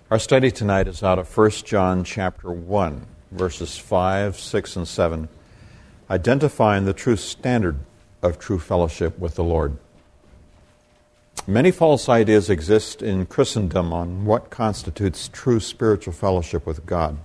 Our study tonight is out of 1 John chapter 1, verses 5, 6, and 7, identifying the true standard of true fellowship with the Lord. Many false ideas exist in Christendom on what constitutes true spiritual fellowship with God.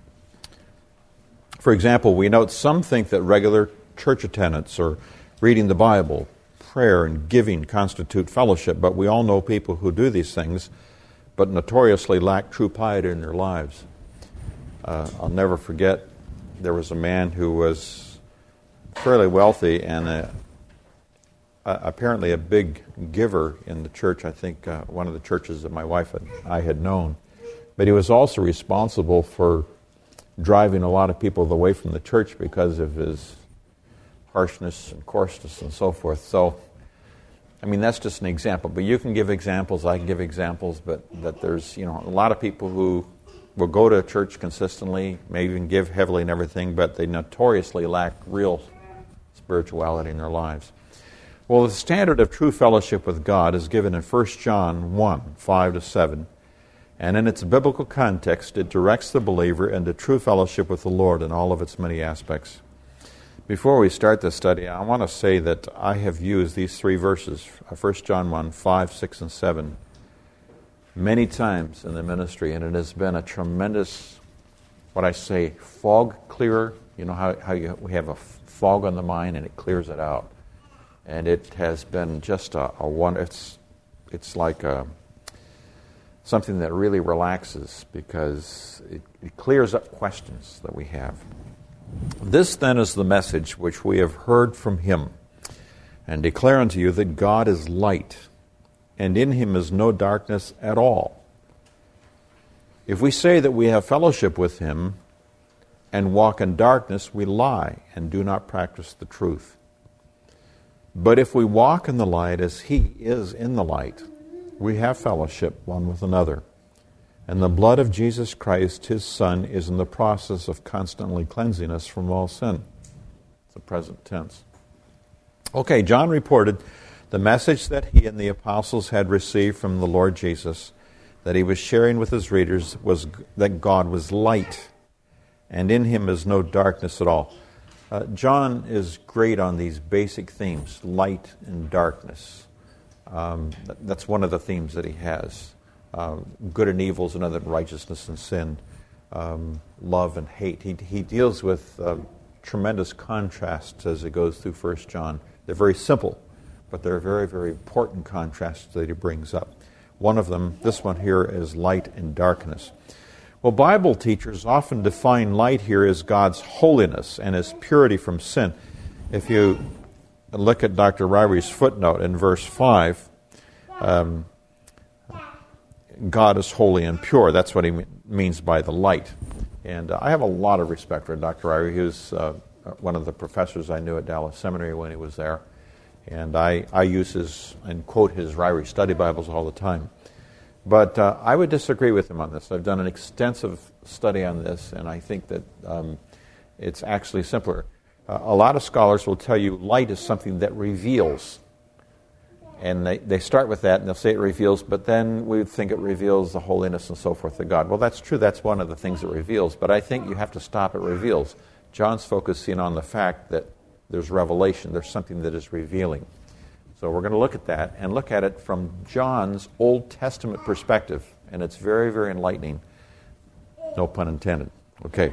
For example, we note some think that regular church attendance or reading the Bible, prayer, and giving constitute fellowship, but we all know people who do these things but notoriously lack true piety in their lives. I'll never forget, there was a man who was fairly wealthy and apparently a big giver in the church, I think one of the churches that my wife and I had known. But he was also responsible for driving a lot of people away from the church because of his harshness and coarseness and so forth. So, I mean, that's just an example. But you can give examples, I can give examples, but that there's, a lot of people who will go to church consistently, may even give heavily and everything, but they notoriously lack real spirituality in their lives. Well, the standard of true fellowship with God is given in 1 John 1, 5 to 7. And in its biblical context, it directs the believer into true fellowship with the Lord in all of its many aspects. Before we start this study, I want to say that I have used these three verses, 1 John 1, 5, 6, and 7, many times in the ministry, and it has been a tremendous, fog clearer. You know how we have a fog on the mind and it clears it out. And it has been just a wonder. It's like something that really relaxes because it clears up questions that we have. This then is the message which we have heard from him, and declare unto you that God is light, and in him is no darkness at all. If we say that we have fellowship with him and walk in darkness, we lie and do not practice the truth. But if we walk in the light as he is in the light, we have fellowship one with another. And the blood of Jesus Christ, his Son, is in the process of constantly cleansing us from all sin. It's the present tense. Okay, John reported the message that he and the apostles had received from the Lord Jesus, that he was sharing with his readers, was that God was light, and in him is no darkness at all. John is great on these basic themes, light and darkness. That's one of the themes that he has. Good and evil is another, righteousness and sin, love and hate. He deals with tremendous contrasts as he goes through 1 John. They're very simple, but they're very, very important contrasts that he brings up. One of them, this one here, is light and darkness. Well, Bible teachers often define light here as God's holiness and his purity from sin. If you look at Dr. Ryrie's footnote in verse 5, God is holy and pure. That's what he means by the light. And I have a lot of respect for Dr. Ryrie. He was one of the professors I knew at Dallas Seminary when he was there. And I use his and quote his Ryrie study Bibles all the time. But I would disagree with him on this. I've done an extensive study on this, and I think that it's actually simpler. A lot of scholars will tell you light is something that reveals. And they start with that, and they'll say it reveals, but then we would think it reveals the holiness and so forth of God. Well, that's true. That's one of the things it reveals. But I think you have to stop at reveals. John's focusing on the fact that there's revelation. There's something that is revealing. So we're going to look at that and look at it from John's Old Testament perspective. And it's very, very enlightening. No pun intended. Okay.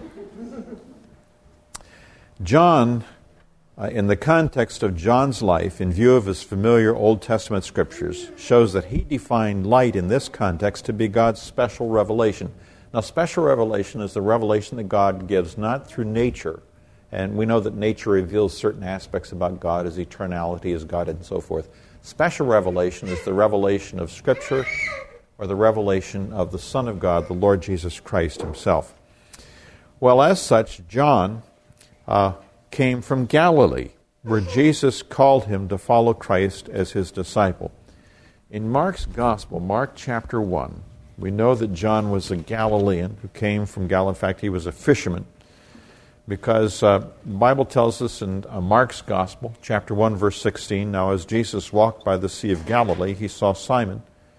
John, in the context of John's life, in view of his familiar Old Testament scriptures, shows that he defined light in this context to be God's special revelation. Now, special revelation is the revelation that God gives not through nature. And we know that nature reveals certain aspects about God, his eternality, his Godhead, and so forth. Special revelation is the revelation of Scripture or the revelation of the Son of God, the Lord Jesus Christ himself. Well, as such, John came from Galilee, where Jesus called him to follow Christ as his disciple. In Mark's Gospel, Mark chapter 1, we know that John was a Galilean who came from Galilee. In fact, he was a fisherman, because the Bible tells us in Mark's Gospel, chapter 1, verse 16, now as Jesus walked by the Sea of Galilee, he saw Simon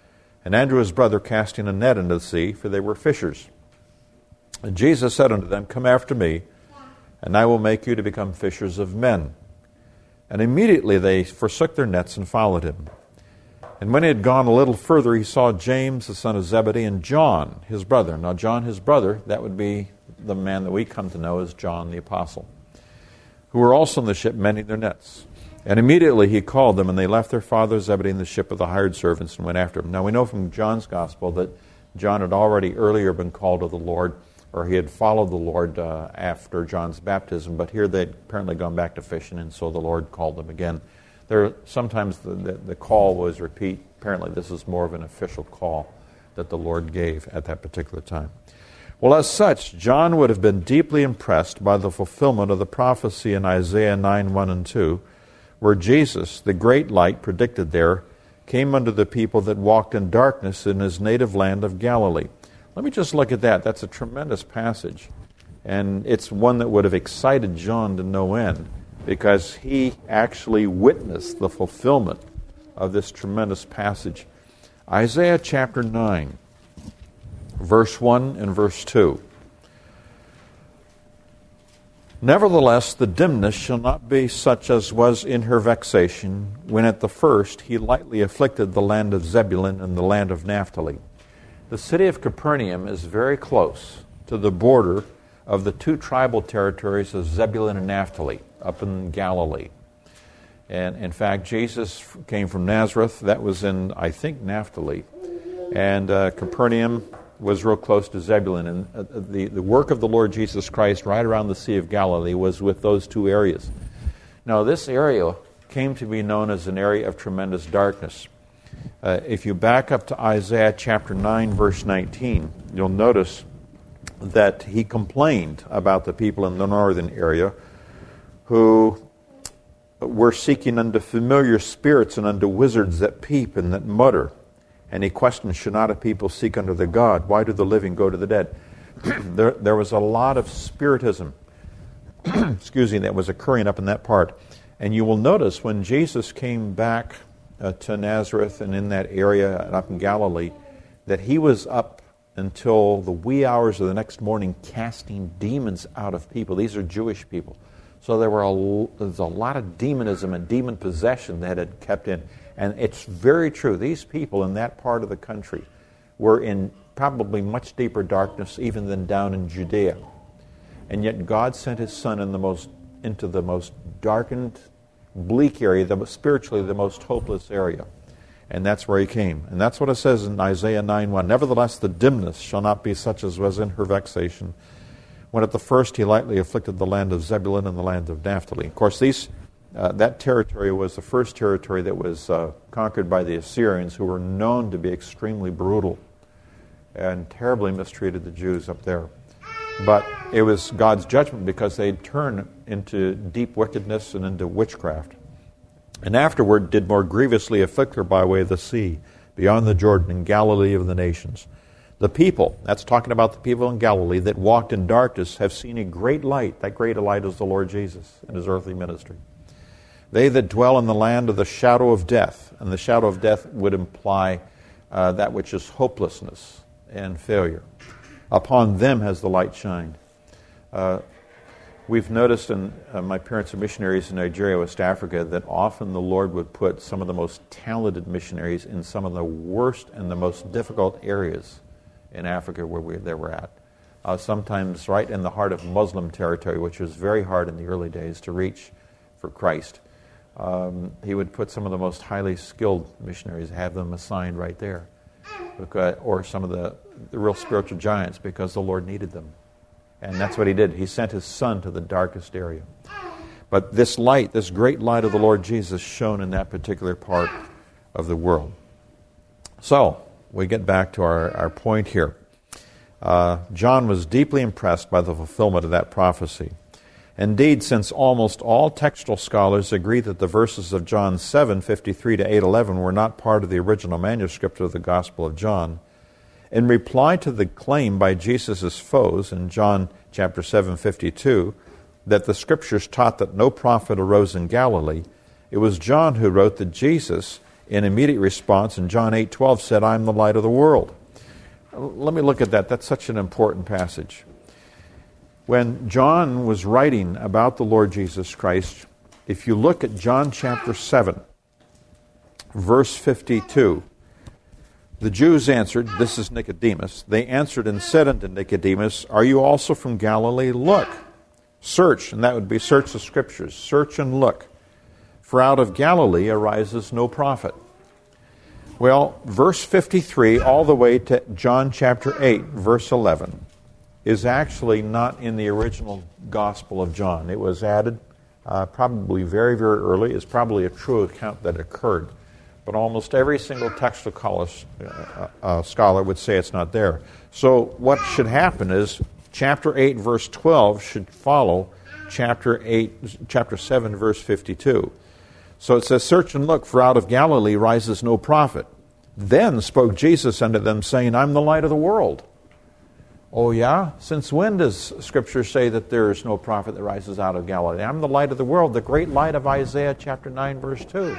and Andrew his brother casting a net into the sea, for they were fishers. And Jesus said unto them, Come after me, and I will make you to become fishers of men. And immediately they forsook their nets and followed him. And when he had gone a little further, he saw James, the son of Zebedee, and John, his brother. Now, John, his brother, that would be the man that we come to know as John the Apostle, who were also in the ship mending their nets. And immediately he called them, and they left their father Zebedee in the ship with the hired servants and went after him. Now, we know from John's gospel that John had already earlier been called of the Lord, or he had followed the Lord after John's baptism, but here they'd apparently gone back to fishing, and so the Lord called them again. Sometimes the call was repeat. Apparently this is more of an official call that the Lord gave at that particular time. Well, as such, John would have been deeply impressed by the fulfillment of the prophecy in Isaiah 9, 1 and 2, where Jesus, the great light predicted there, came unto the people that walked in darkness in his native land of Galilee. Let me just look at that. That's a tremendous passage. And it's one that would have excited John to no end, because he actually witnessed the fulfillment of this tremendous passage. Isaiah chapter 9, verse 1 and verse 2. Nevertheless, the dimness shall not be such as was in her vexation, when at the first he lightly afflicted the land of Zebulun and the land of Naphtali. The city of Capernaum is very close to the border of the two tribal territories of Zebulun and Naphtali, up in Galilee. And in fact, Jesus came from Nazareth. That was in, I think, Naphtali. And Capernaum was real close to Zebulun. And the work of the Lord Jesus Christ right around the Sea of Galilee was with those two areas. Now, this area came to be known as an area of tremendous darkness. If you back up to Isaiah chapter 9, verse 19, you'll notice that he complained about the people in the northern area who were seeking unto familiar spirits and unto wizards that peep and that mutter. And he questioned, should not a people seek unto their God? Why do the living go to the dead? There was a lot of spiritism that was occurring up in that part. And you will notice when Jesus came back to Nazareth and in that area and up in Galilee, that he was up until the wee hours of the next morning casting demons out of people. These are Jewish people. So there was a lot of demonism and demon possession that had kept in. And it's very true. These people in that part of the country were in probably much deeper darkness even than down in Judea. And yet God sent his Son into the most darkened, bleak area, spiritually the most hopeless area. And that's where he came. And that's what it says in Isaiah 9:1. Nevertheless, the dimness shall not be such as was in her vexation, when at the first he lightly afflicted the land of Zebulun and the land of Naphtali. Of course, that territory was the first territory that was conquered by the Assyrians, who were known to be extremely brutal and terribly mistreated the Jews up there. But it was God's judgment because they'd turned into deep wickedness and into witchcraft. And afterward did more grievously afflict her by way of the sea, beyond the Jordan, in Galilee of the nations. The people, that's talking about the people in Galilee that walked in darkness, have seen a great light. That great light is the Lord Jesus in his earthly ministry. They that dwell in the land of the shadow of death, and the shadow of death would imply that which is hopelessness and failure. Upon them has the light shined. We've noticed in my parents are missionaries in Nigeria, West Africa, that often the Lord would put some of the most talented missionaries in some of the worst and the most difficult areas in Africa where they were at. Sometimes right in the heart of Muslim territory, which was very hard in the early days to reach for Christ. He would put some of the most highly skilled missionaries, have them assigned right there, or some of the real spiritual giants, because the Lord needed them. And that's what he did. He sent his Son to the darkest area. But this light, this great light of the Lord Jesus, shone in that particular part of the world. So, we get back to our point here. John was deeply impressed by the fulfillment of that prophecy. Indeed, since almost all textual scholars agree that the verses of John 7:53 to 8:11 were not part of the original manuscript of the Gospel of John, in reply to the claim by Jesus' foes in John chapter 7:52 that the Scriptures taught that no prophet arose in Galilee, it was John who wrote that Jesus, in immediate response in John 8:12 said, "I'm the light of the world." Let me look at that. That's such an important passage. When John was writing about the Lord Jesus Christ, if you look at John chapter 7, verse 52, the Jews answered, this is Nicodemus, they answered and said unto Nicodemus, "Are you also from Galilee? Look, search," and that would be search the Scriptures, search and look, "for out of Galilee arises no prophet." Well, verse 53 all the way to John chapter 8, verse 11, is actually not in the original Gospel of John. It was added probably very, very early. It's probably a true account that occurred. But almost every single textual scholar would say it's not there. So what should happen is chapter 8, verse 12 should follow chapter 7, verse 52. So it says, "Search and look, for out of Galilee rises no prophet. Then spoke Jesus unto them, saying, I'm the light of the world." Oh yeah? Since when does Scripture say that there is no prophet that rises out of Galilee? I'm the light of the world, the great light of Isaiah chapter 9, verse 2.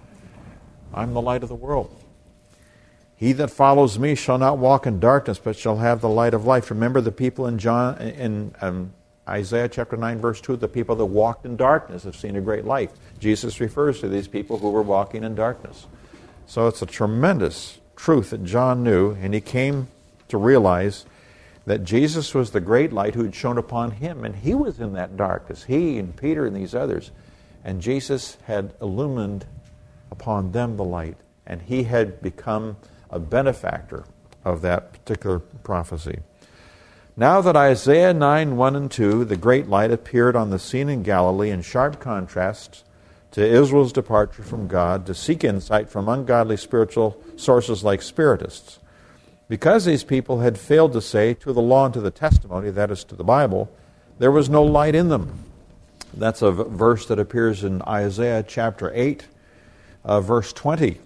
I'm the light of the world. "He that follows me shall not walk in darkness, but shall have the light of life." Remember the people in Isaiah chapter 9, verse 2, the people that walked in darkness have seen a great light. Jesus refers to these people who were walking in darkness. So it's a tremendous truth that John knew, and he came to realize that Jesus was the great light who had shone upon him, and he was in that darkness, he and Peter and these others, and Jesus had illumined upon them the light, and he had become a benefactor of that particular prophecy. Now that Isaiah 9, 1 and 2, the great light, appeared on the scene in Galilee in sharp contrast to Israel's departure from God to seek insight from ungodly spiritual sources like spiritists. Because these people had failed to say to the law and to the testimony, that is to the Bible, there was no light in them. That's a verse that appears in Isaiah chapter 8, verse 20.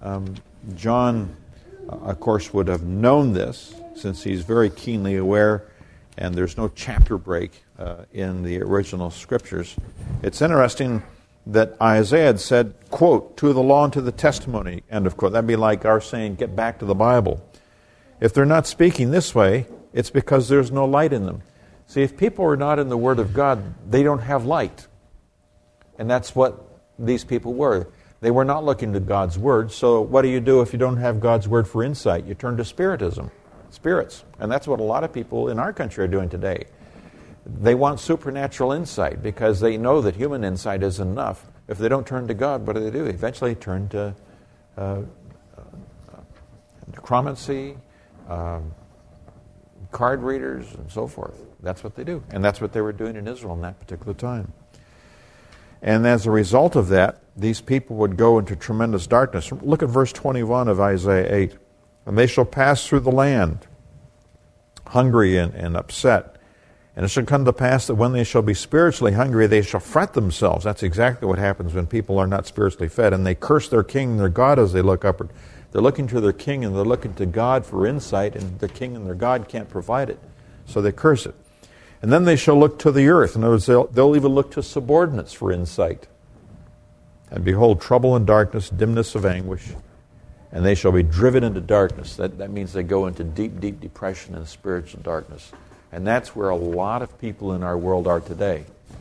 John, of course, would have known this since he's very keenly aware, and there's no chapter break in the original Scriptures. It's interesting that Isaiah had said, quote, "to the law and to the testimony," end of quote. That'd be like our saying, "get back to the Bible." If they're not speaking this way, it's because there's no light in them. See, if people are not in the Word of God, they don't have light. And that's what these people were. They were not looking to God's Word. So what do you do if you don't have God's Word for insight? You turn to spiritism, spirits. And that's what a lot of people in our country are doing today. They want supernatural insight because they know that human insight isn't enough. If they don't turn to God, what do? Eventually turn to necromancy, card readers, and so forth. That's what they do. And that's what they were doing in Israel in that particular time. And as a result of that, these people would go into tremendous darkness. Look at verse 21 of Isaiah 8. "And they shall pass through the land, hungry and upset. And it shall come to pass that when they shall be spiritually hungry, they shall fret themselves." That's exactly what happens when people are not spiritually fed. "And they curse their king and their God as they look upward." They're looking to their king and they're looking to God for insight, and their king and their God can't provide it. So they curse it. "And then they shall look to the earth." In other words, they'll even look to subordinates for insight. "And behold, trouble and darkness, dimness of anguish, and they shall be driven into darkness." That means they go into deep, deep depression and spiritual darkness. And that's where a lot of people in our world are today.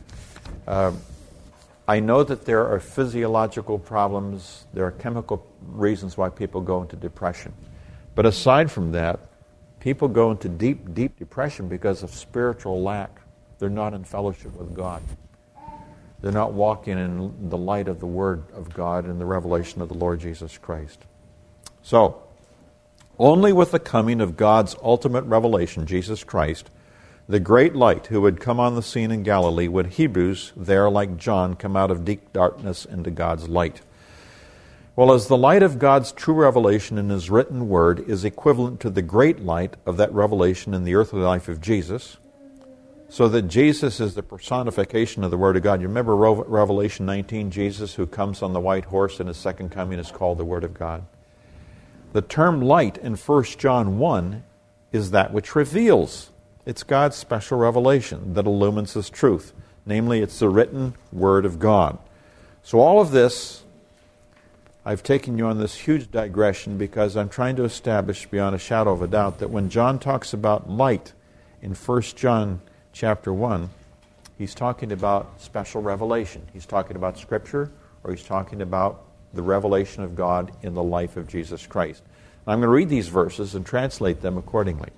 I know that there are physiological problems, there are chemical reasons why people go into depression. But aside from that, people go into deep, deep depression because of spiritual lack. They're not in fellowship with God. They're not walking in the light of the Word of God and the revelation of the Lord Jesus Christ. So, only with the coming of God's ultimate revelation, Jesus Christ, the great light who would come on the scene in Galilee, would Hebrews there, like John, come out of deep darkness into God's light. Well, as the light of God's true revelation in His written Word is equivalent to the great light of that revelation in the earthly life of Jesus, so that Jesus is the personification of the Word of God. You remember Revelation 19, Jesus who comes on the white horse in His second coming is called the Word of God. The term light in 1 John 1 is that which reveals. It's God's special revelation that illumines His truth. Namely, it's the written Word of God. So all of this I've taken you on this huge digression because I'm trying to establish beyond a shadow of a doubt that when John talks about light in 1 John chapter 1, he's talking about special revelation. He's talking about Scripture, or he's talking about the revelation of God in the life of Jesus Christ. And I'm going to read these verses and translate them accordingly.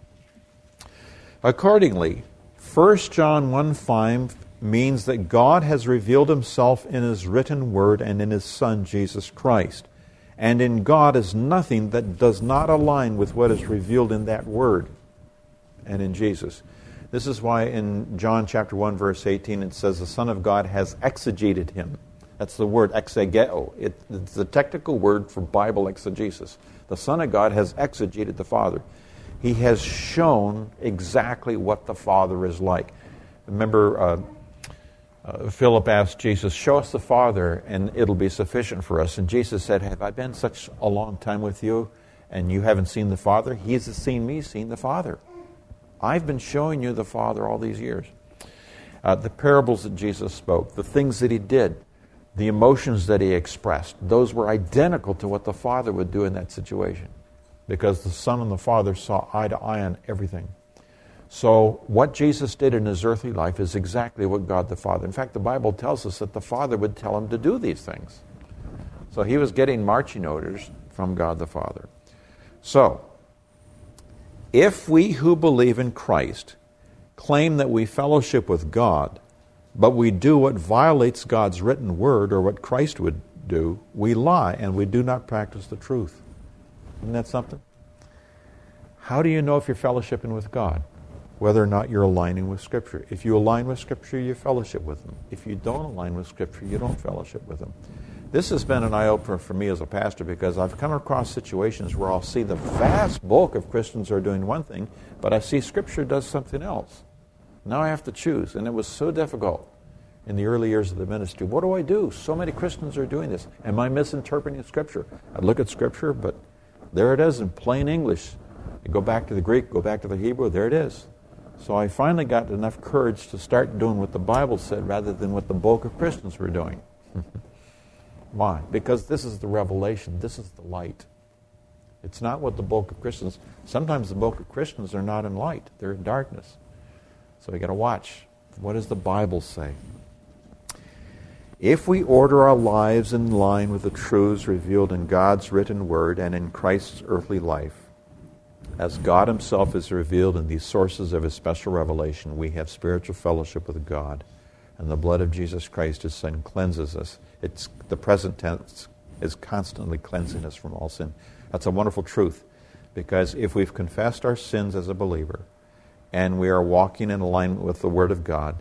Accordingly, 1 John 1:5 means that God has revealed himself in his written word and in his Son, Jesus Christ. And in God is nothing that does not align with what is revealed in that word and in Jesus. This is why in John chapter 1, verse 18, it says the Son of God has exegeted him. That's the word exegeo. It's the technical word for Bible exegesis. The Son of God has exegeted the Father. He has shown exactly what the Father is like. Remember, Philip asked Jesus, show us the Father and it'll be sufficient for us. And Jesus said, have I been such a long time with you and you haven't seen the Father? He has seen me, seen the Father. I've been showing you the Father all these years. The parables that Jesus spoke, the things that he did, the emotions that he expressed, those were identical to what the Father would do in that situation, because the Son and the Father saw eye to eye on everything. So what Jesus did in his earthly life is exactly what God the Father. In fact, the Bible tells us that the Father would tell him to do these things. So he was getting marching orders from God the Father. So, if we who believe in Christ claim that we fellowship with God, but we do what violates God's written word or what Christ would do, we lie and we do not practice the truth. Isn't that something? How do you know if you're fellowshipping with God? Whether or not you're aligning with Scripture. If you align with Scripture, you fellowship with Him. If you don't align with Scripture, you don't fellowship with Him. This has been an eye-opener for me as a pastor, because I've come across situations where I'll see the vast bulk of Christians are doing one thing, but I see Scripture does something else. Now I have to choose, and it was so difficult in the early years of the ministry. What do I do? So many Christians are doing this. Am I misinterpreting Scripture? I look at Scripture, but there it is in plain English. You go back to the Greek, go back to the Hebrew, there it is. So I finally got enough courage to start doing what the Bible said rather than what the bulk of Christians were doing. Why? Because this is the revelation. This is the light. It's not what the bulk of Christians... Sometimes the bulk of Christians are not in light. They're in darkness. So we got to watch. What does the Bible say? If we order our lives in line with the truths revealed in God's written word and in Christ's earthly life, as God himself is revealed in these sources of his special revelation, we have spiritual fellowship with God, and the blood of Jesus Christ, his Son, cleanses us. It's the present tense is constantly cleansing us from all sin. That's a wonderful truth, because if we've confessed our sins as a believer and we are walking in alignment with the Word of God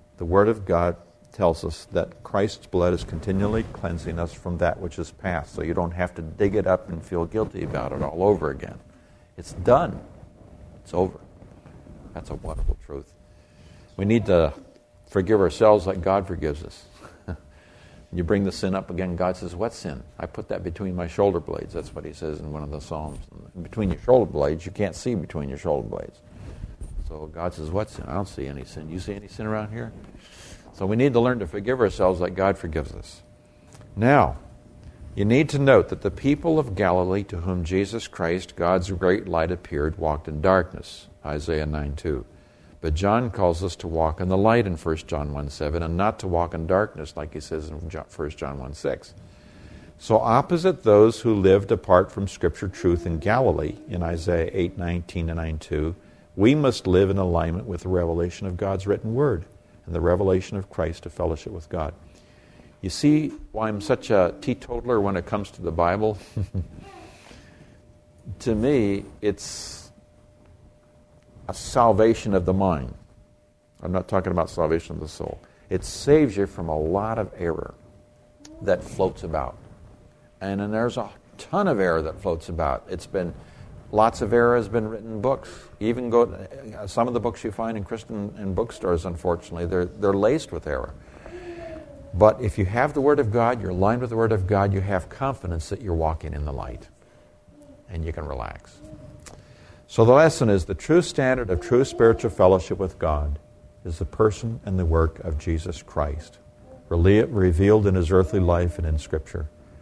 tells us that Christ's blood is continually cleansing us from that which is past, so you don't have to dig it up and feel guilty about it all over again. It's done. It's over. That's a wonderful truth. We need to forgive ourselves like God forgives us. You bring the sin up again, God says, what sin? I put that between my shoulder blades. That's what he says in one of the Psalms. Between your shoulder blades, you can't see between your shoulder blades. So God says, what sin? I don't see any sin. You see any sin around here? So we need to learn to forgive ourselves like God forgives us. Now, you need to note that the people of Galilee to whom Jesus Christ, God's great light, appeared, walked in darkness, Isaiah 9:2. But John calls us to walk in the light in 1 John 1:7 and not to walk in darkness like he says in 1 John 1:6. So opposite those who lived apart from Scripture truth in Galilee in Isaiah 8:19 and 9:2, we must live in alignment with the revelation of God's written word and the revelation of Christ to fellowship with God. You see why I'm such a teetotaler when it comes to the Bible? To me, it's a salvation of the mind. I'm not talking about salvation of the soul. It saves you from a lot of error that floats about. And then there's a ton of error that floats about. Lots of error has been written in books. Even some of the books you find in Christian bookstores, unfortunately, they're laced with error. But if you have the Word of God, you're aligned with the Word of God, you have confidence that you're walking in the light. And you can relax. So the lesson is the true standard of true spiritual fellowship with God is the person and the work of Jesus Christ, revealed in his earthly life and in Scripture.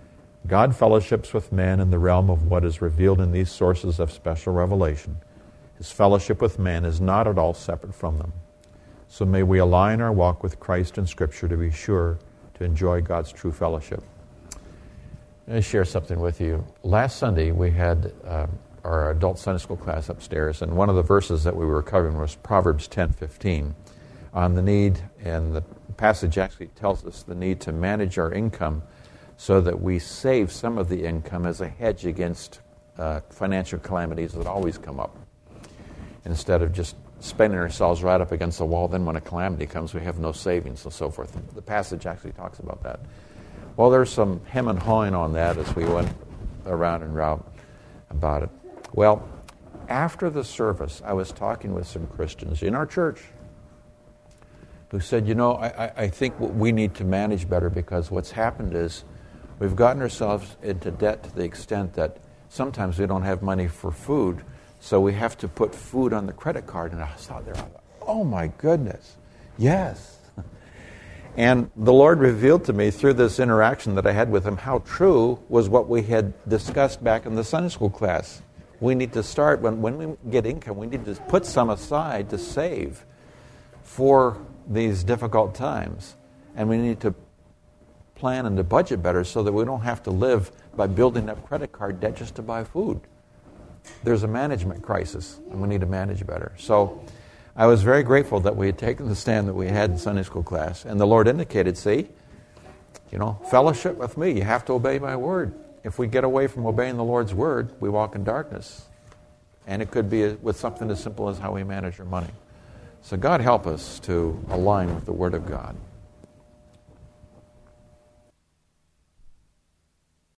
God fellowships with man in the realm of what is revealed in these sources of special revelation. His fellowship with man is not at all separate from them. So may we align our walk with Christ in Scripture to be sure to enjoy God's true fellowship. Let me share something with you. Last Sunday we had our adult Sunday school class upstairs, and one of the verses that we were covering was Proverbs 10:15 on the need, and the passage actually tells us the need to manage our income so that we save some of the income as a hedge against financial calamities that always come up. Instead of just spending ourselves right up against the wall, then when a calamity comes, we have no savings and so forth. The passage actually talks about that. Well, there's some hem and hawing on that as we went around and round about it. Well, after the service, I was talking with some Christians in our church who said, I think we need to manage better because what's happened is we've gotten ourselves into debt to the extent that sometimes we don't have money for food, so we have to put food on the credit card. And I saw there, I thought, oh my goodness, yes. And the Lord revealed to me through this interaction that I had with him how true was what we had discussed back in the Sunday school class. We need to start, when we get income, we need to put some aside to save for these difficult times. And we need to plan and to budget better so that we don't have to live by building up credit card debt just to buy food. There's a management crisis, and we need to manage better. So I was very grateful that we had taken the stand that we had in Sunday school class, and the Lord indicated, fellowship with me, you have to obey my word. If we get away from obeying the Lord's word, we walk in darkness. And it could be with something as simple as how we manage our money. So God help us to align with the word of God.